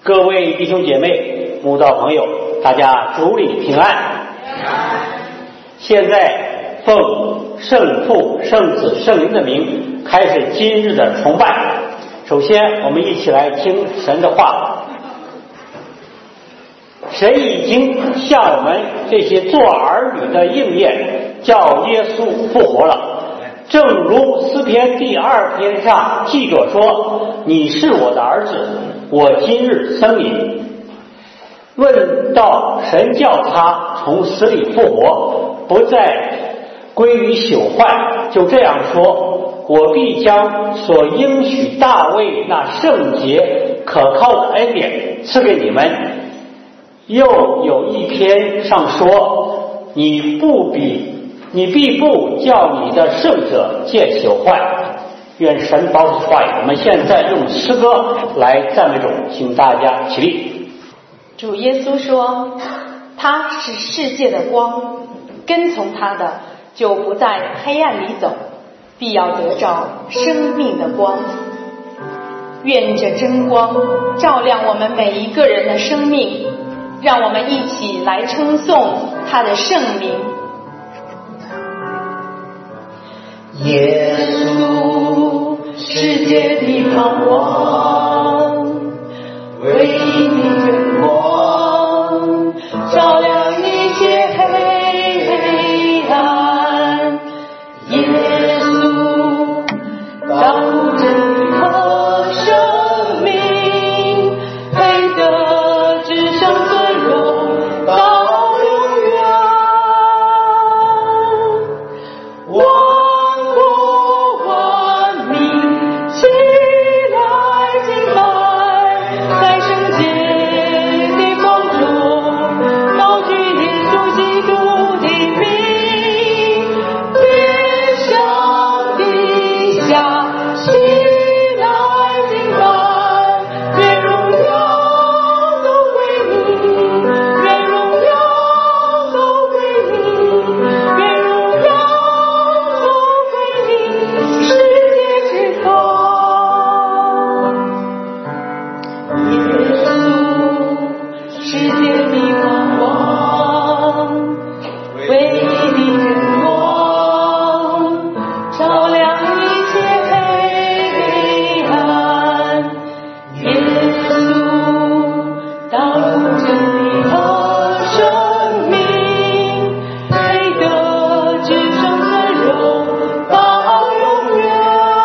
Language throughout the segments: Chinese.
各位弟兄姐妹、慕道朋友，大家主里平安。现在奉圣父、圣子、圣灵的名，开始今日的崇拜。首先，我们一起来听神的话。神已经向我们这些做儿女的应验，叫耶稣复活了。正如诗篇第2篇上记着说：“你是我的儿子，我今日生你。”论到神叫他从死里复活，不再归于朽坏，就这样说：“我必将所应许大卫那圣洁可靠的恩典赐给你们。”又有一篇上说：“你必不叫你的圣者见朽坏。”愿神保守话语。我们现在用诗歌来赞美主，请大家起立。 主耶稣说：“他是世界的光，跟从他的就不在黑暗里走，必要得着生命的光。”愿这真光照亮我们每一个人的生命，让我们一起来称颂他的圣名。 耶稣，世界的盼望，唯一的真光，照亮一切黑暗。耶稣，道路真理和生命，配得至上尊荣到永远。万国万民起来敬拜，在圣洁的光中高举耶稣基督的名，天上地下起来敬拜，愿荣耀都归你，愿荣耀都归你，愿荣耀都归你，世界之光。耶稣，世界的盼望，唯一的真光，照亮一切黑暗。耶稣，道路真理和生命，配得至圣尊荣到永远。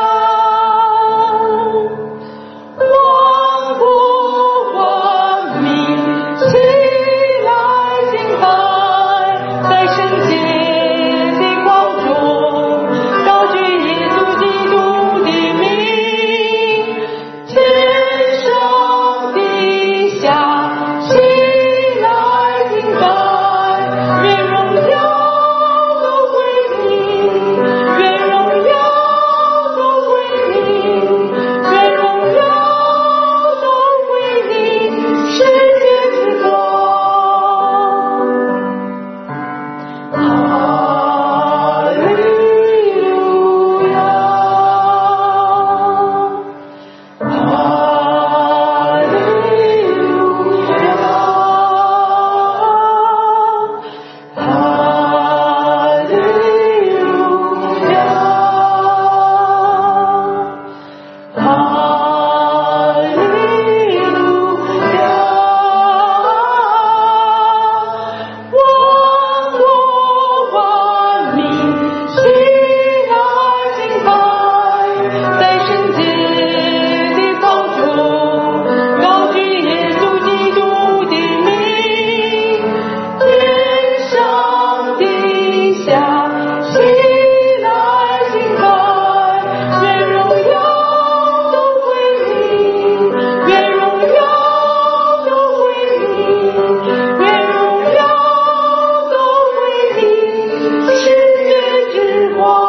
万国万民起来敬拜，在圣洁的光中高举耶稣基督的名，天上地下起来敬拜，愿荣耀都归你，愿荣耀都归你，愿荣耀都归你，世界之光。哈利路亚，哈利路亚，哈利路亚，哈利路亚。万国万民起来敬拜，在圣洁的光中高举耶稣基督的名，天上地下起来敬拜，愿荣耀都归你，愿荣耀都归你，愿荣耀都归你，世界之光。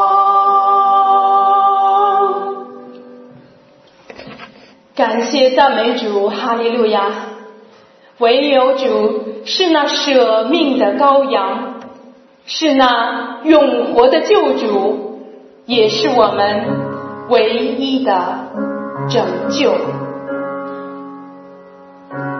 感谢赞美主，哈利路亚！唯有主是那舍命的羔羊，是那永活的救主，也是我们唯一的拯救。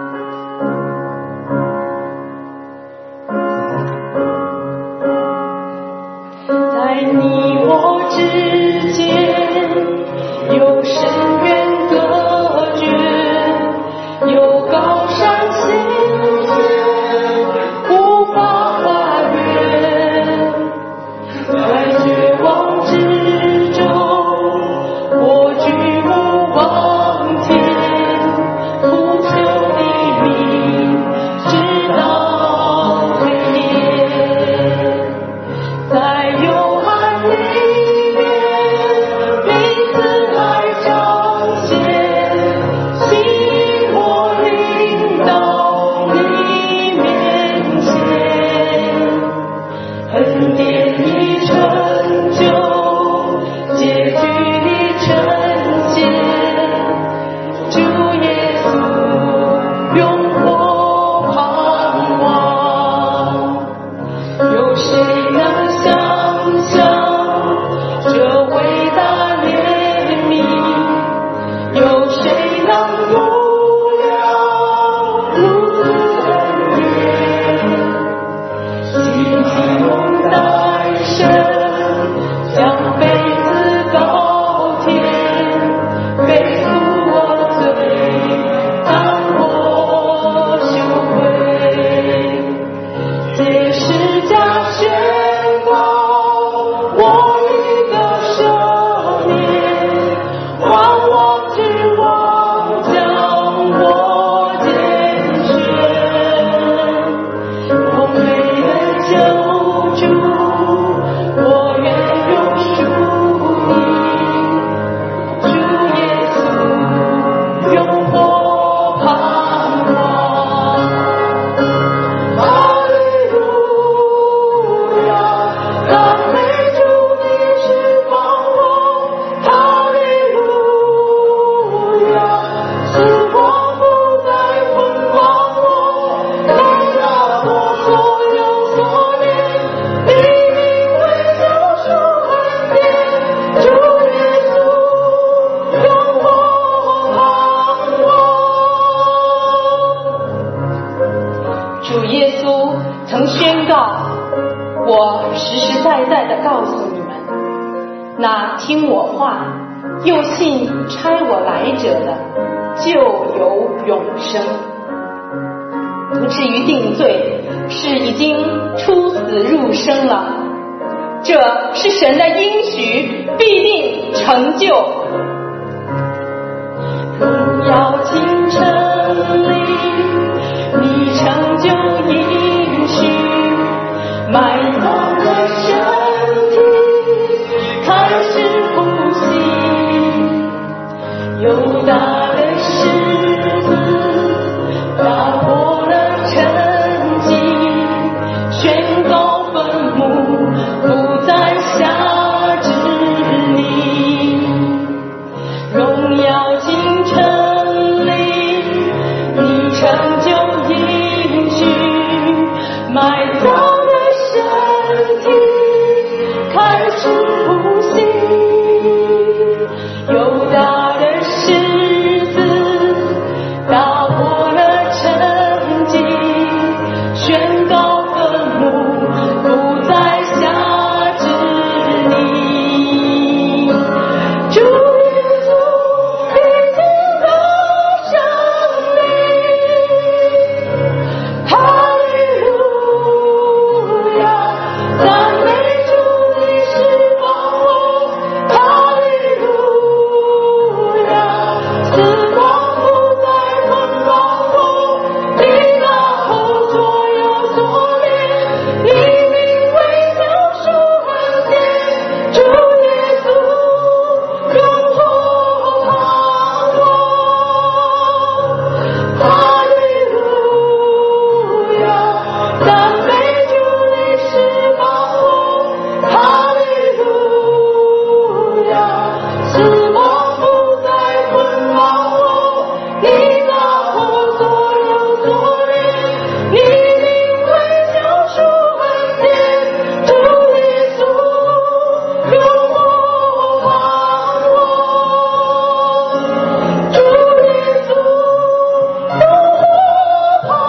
永活盼望。有谁能想象这伟大怜悯？有谁能度了如此恩典？心情梦在身，将被子高天，背负我罪，当我羞愧。借十架宣告我一个赦免，万王之王将我拣选，我美的救主，我愿永属你，主耶稣，永活盼望。哈利路亚，赞美主你是帮我。哈利路亚，时光不再捆绑我，你让我所有所念，你名为救赎恩典，主耶稣，永活盼望。 主耶稣曾宣告，我实实在在地告诉你们，那听我话又信差我来者的，就有永生，不至于定罪，是已经出死入生了。这是神的应许，必定成就。 荣耀倾城里，你成就应许，埋葬的身体开始呼吸，犹大的狮子打破了沉寂，宣告坟墓不再辖制你。荣耀倾城里，你成就应许，埋葬的身体开始呼吸，犹大的狮子打破了沉寂，宣告坟墓不再辖制你。主耶稣，你听到生命，哈利路亚，赞美主你是帮我，哈利路亚，时光不再捆绑我，你拿后所有所念，你名为救赎恩典，主耶稣，永活盼望。哈利路亚，赞美主你是帮我，哈利路亚，时光不再捆绑我，你拿我所有所念，你名为救赎恩典，主耶稣，永活盼望。主耶稣，永活盼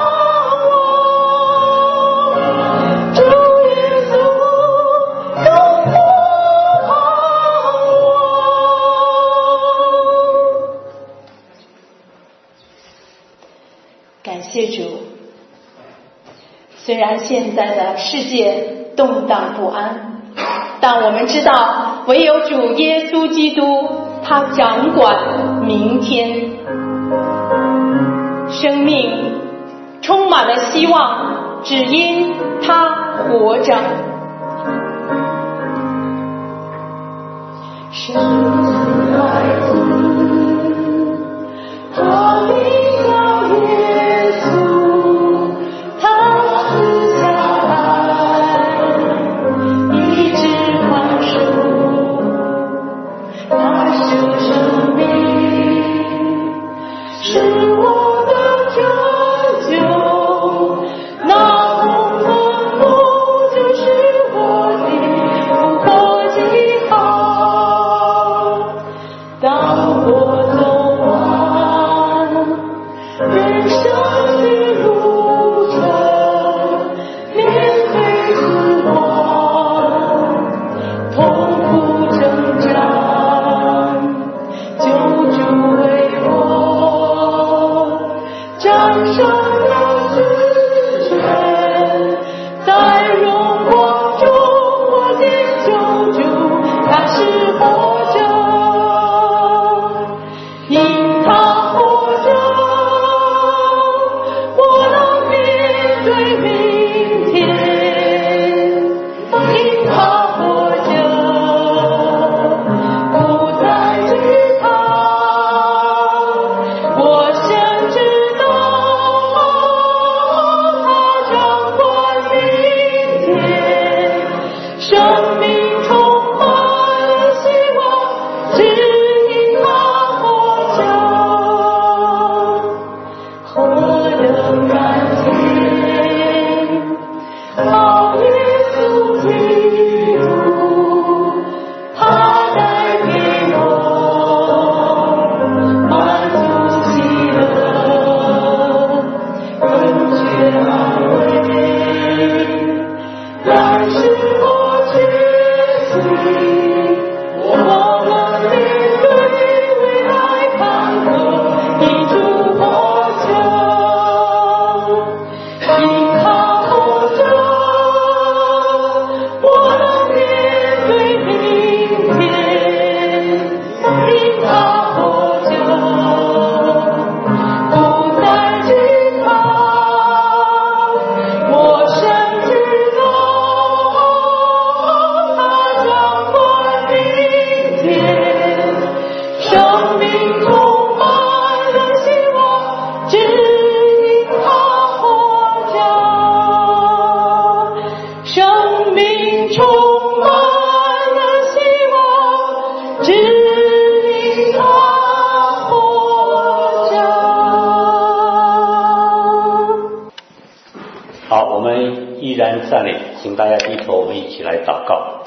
望。主耶稣，永活盼望。 感谢主，虽然现在的世界动荡不安，但我们知道唯有主耶稣基督，他掌管明天。生命充满了希望，只因他活着。 神的孩子，他领了耶稣，他赐下爱，医治宽恕，他是生命，是我的救战胜了死权，在荣光中我的救主他是活着，因他活着我能面对明天，因他活着不再惧怕，我深知道他掌管明天，生命充满了希望，只因他活着，何等感谢，好耶稣基督，他带给我满足喜乐，更觉安慰。但是我确信，我能面对未来坎坷，一主活着，因他活着，我能面对明天，因他活着不再惧怕，我深知道他掌管明天，生命充满了希望，只因他活着，生命充满了希望，只因他活着。 好，我们依然站立，请大家低头，我们一起来祷告。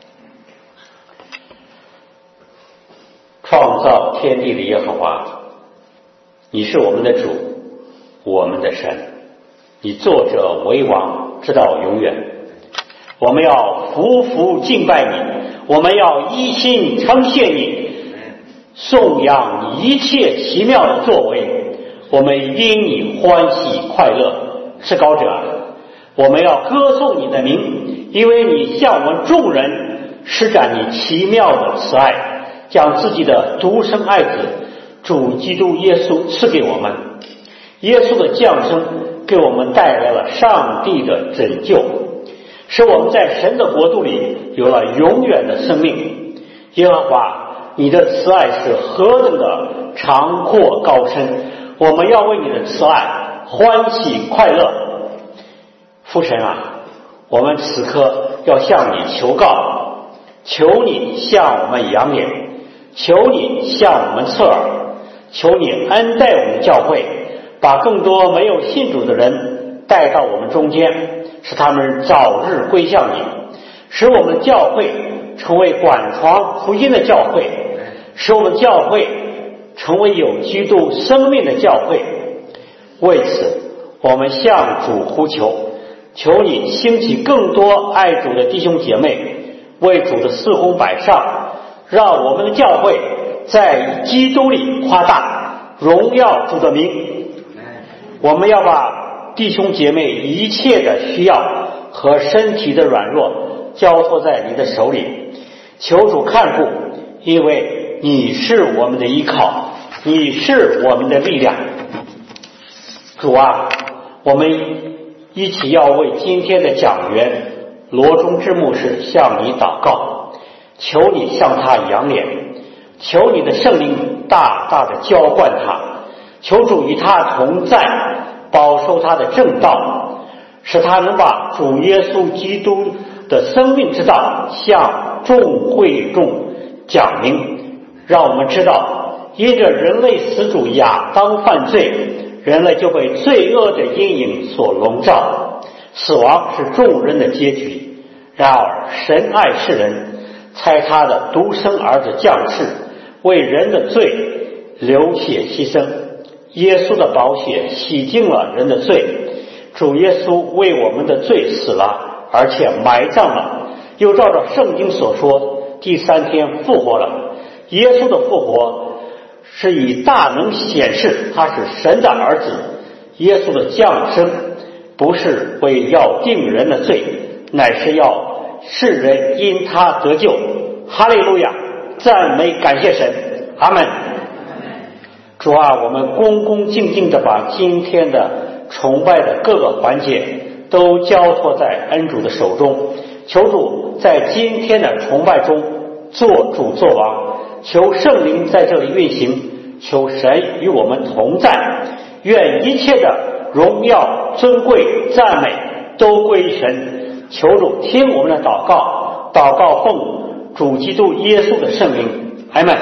创造天地的耶和华，你是我们的主，我们的神，你坐着为王，直到永远。我们要匍匐敬拜你，我们要一心称谢你，颂扬你一切奇妙的作为，我们因你欢喜快乐。至高者，我们要歌颂你的名，因为你向我们众人施展你奇妙的慈爱，将自己的独生爱子主基督耶稣赐给我们。耶稣的降生给我们带来了上帝的拯救，使我们在神的国度里有了永远的生命。耶和华，你的慈爱是何等的长阔高深，我们要为你的慈爱欢喜快乐。父神啊，我们此刻要向你求告，求你向我们扬脸，求你向我们侧耳，求你恩待我们教会，把更多没有信主的人带到我们中间，使他们早日归向你，使我们教会成为广传福音的教会，使我们教会成为有基督生命的教会。为此我们向主呼求，求你兴起更多爱主的弟兄姐妹，为主的四工摆上，让我们的教会在基督里夸大，荣耀主的名。我们要把弟兄姐妹一切的需要和身体的软弱交托在你的手里，求主看顾，因为你是我们的依靠，你是我们的力量。主啊，我们一起要为今天的讲员罗中之牧师向你祷告，求你向他扬脸，求你的圣灵大大的浇灌他，求主与他同在，保守他的正道，使他能把主耶稣基督的生命之道向众会众讲明，让我们知道，因着人类始祖亚当犯罪，人类就被罪恶的阴影所笼罩，死亡是众人的结局。然而神爱世人，差他的独生儿子降世，为人的罪流血牺牲。耶稣的宝血洗净了人的罪，主耶稣为我们的罪死了，而且埋葬了，又照着圣经所说，第三天复活了。耶稣的复活是以大能显示他是神的儿子， 耶稣的降生不是为要定人的罪，乃是要世人因他得救。哈利路亚，赞美感谢神，阿们。主啊，我们恭恭敬敬地把今天的崇拜的各个环节都交托在恩主的手中，求主在今天的崇拜中做主做王，求圣灵在这里运行，求神与我们同在，愿一切的荣耀尊贵赞美都归于神。求主听我们的祷告，祷告奉主基督耶稣的圣名，阿们。